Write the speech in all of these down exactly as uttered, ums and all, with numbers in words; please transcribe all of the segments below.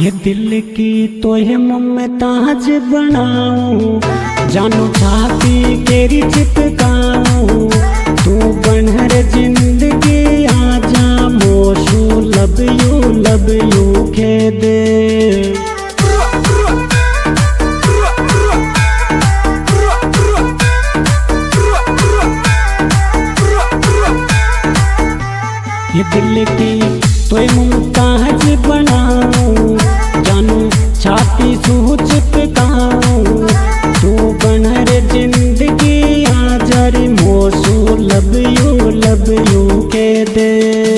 ये दिल की तो ये ममताज बनाऊं, जानू छाती केरी चिपकाऊं, तू बनहर जिंदगी आजा मोशू लब यू लब यू के दे। ये दिल की तो ये मुमताज बनाऊं, जानू छाती सू चिपकाऊं, तू बनहर जिंदगी आजा रे मोसू लब यू लब यू के दे।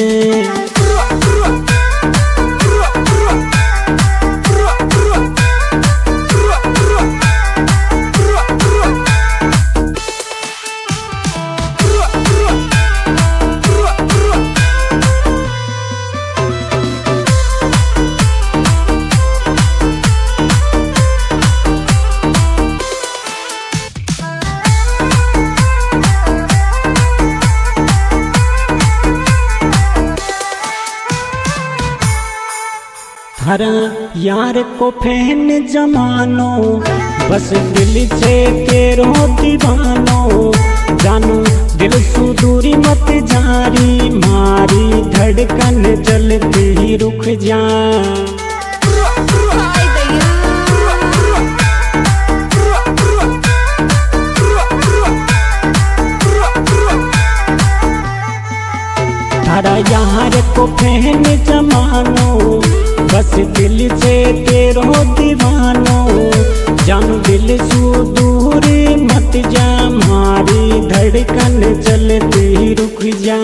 हर यार को फैन जमानो, बस दिल से तेरो दीवानो, जानू दिल सु दूरी मत जारी, मारी धड़कन जलती ही रुक जा। तारा यार को फैन जमानो, बस दिल से तेरो दीवानो, जानू दिल सू दूर मत जा, मारी धड़कन चलती रुक जा।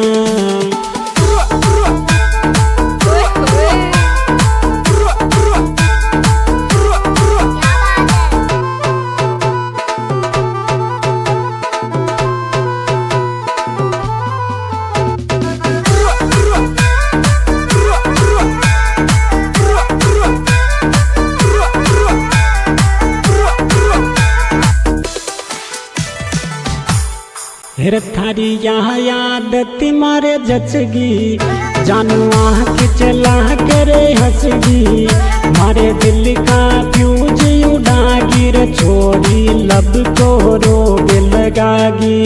थारी यहाँ यादत मारे जचगी, जानू आँख चला करे हंसगी, मारे दिल का फ्यूज उड़ागी रे छोरी लब को रोग लगागी।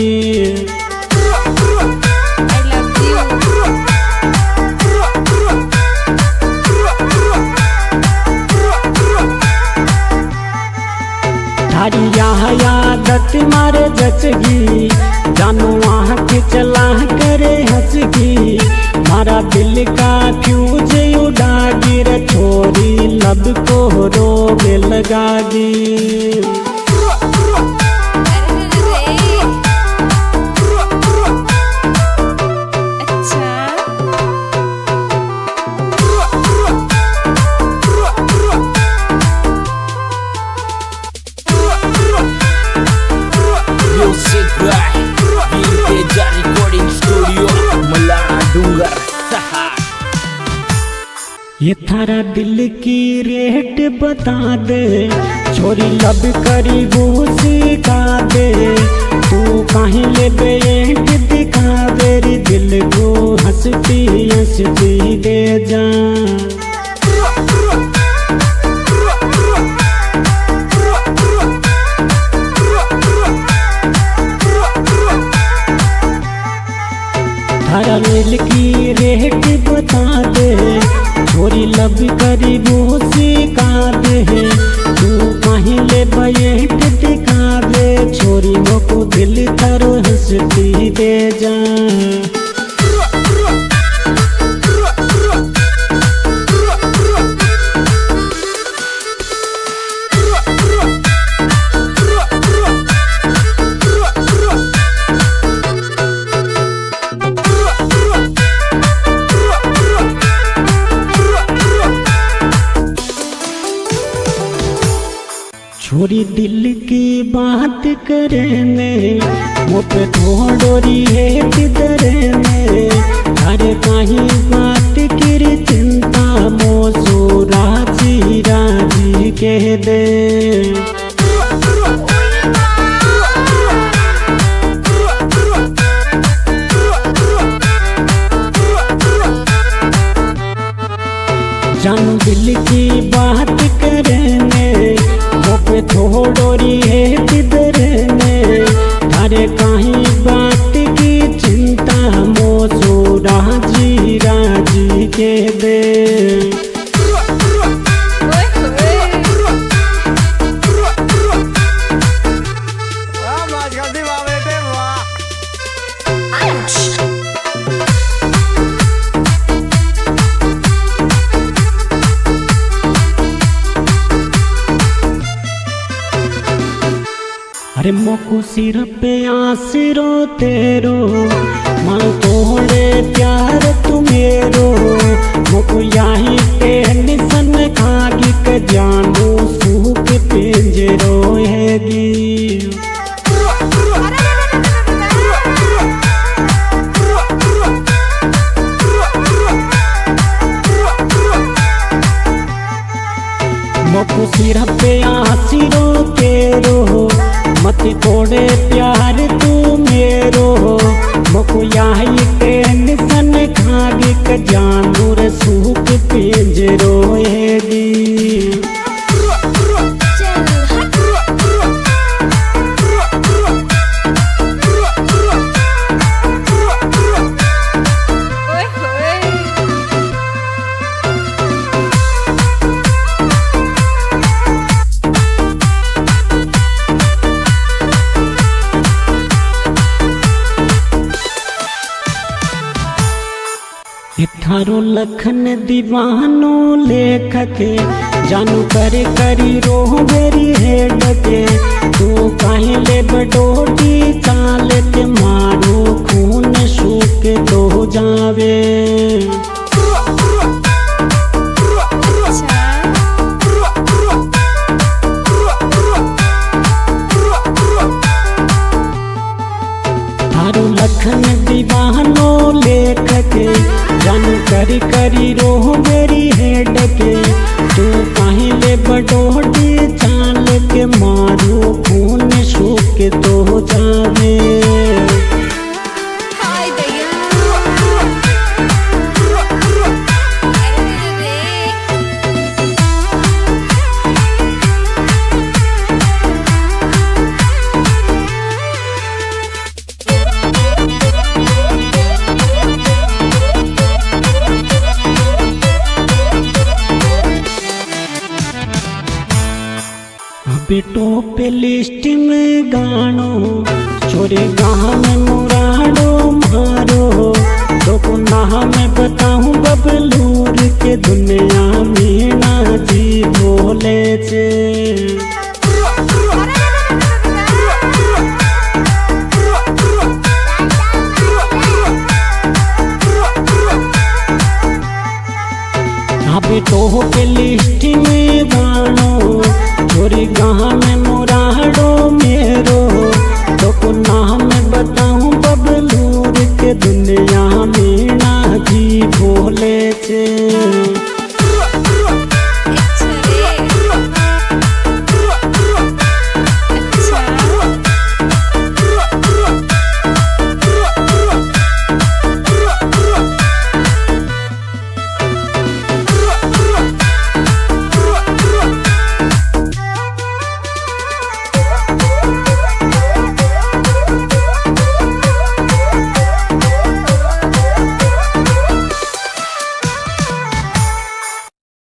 थारी यहाँ यादत मारे जचगी, जानू आँख चला करे हंसगी, मारा दिल का फ्यूज उड़ागी रे छोरी लब को रोग लगागी। ये थारा दिल की रेट बता दे, छोरी लब करी वो सिखा दे, तू कहीं ले बेट दिखा दे रे दिल को हंसती हंसती दे जा। थारा दिल की रेट बता दे, छोरी लब करी वो सिखा दे, तू कहीं ले बैठ दिखा दे, छोरी को दिल करो हंसती दे जा। छोरी दिल की बात करने मुझ थोड़ी है तिदरने, अरे कहीं बात की चिंता मोसू राजी राजी कह दे। जानू दिल की बात डोरी है तिदरने थारे कहीं बात की चिंता मोसो राजी राजी के दे अरे मोको सिर पे आसिरो तेरो मन तोड़े प्यार तुम्हेरो मोको यही टेंशन खागी के जानू सूख पिंजरो हैगी मोको सिर पे आसिरो तेरो मत तोड़े प्यार तू मेरो मोको यही टेंशन खागी के जानू रे सूख पिंजरो हैगी थारो लखन दीवानो लेखक जानू करे करी रो मेरी हेड के तू कहीं ले बडोटी चाल के मारो खून सूख तो जावे थारो लखन दीवानो लेखक जानू करी करी रो मेरी हेड के तू कहीं ले बडोटी चाल के मारू खून सूख तो जावे बेटो पे लिस्ट में गानो छोरे गाँव में मुराडो मारो तो को ना मैं बताऊं बबलूर के दुनिया में ना जी बोले छे बेटो पे लिस्ट में गानो छोरी गाँव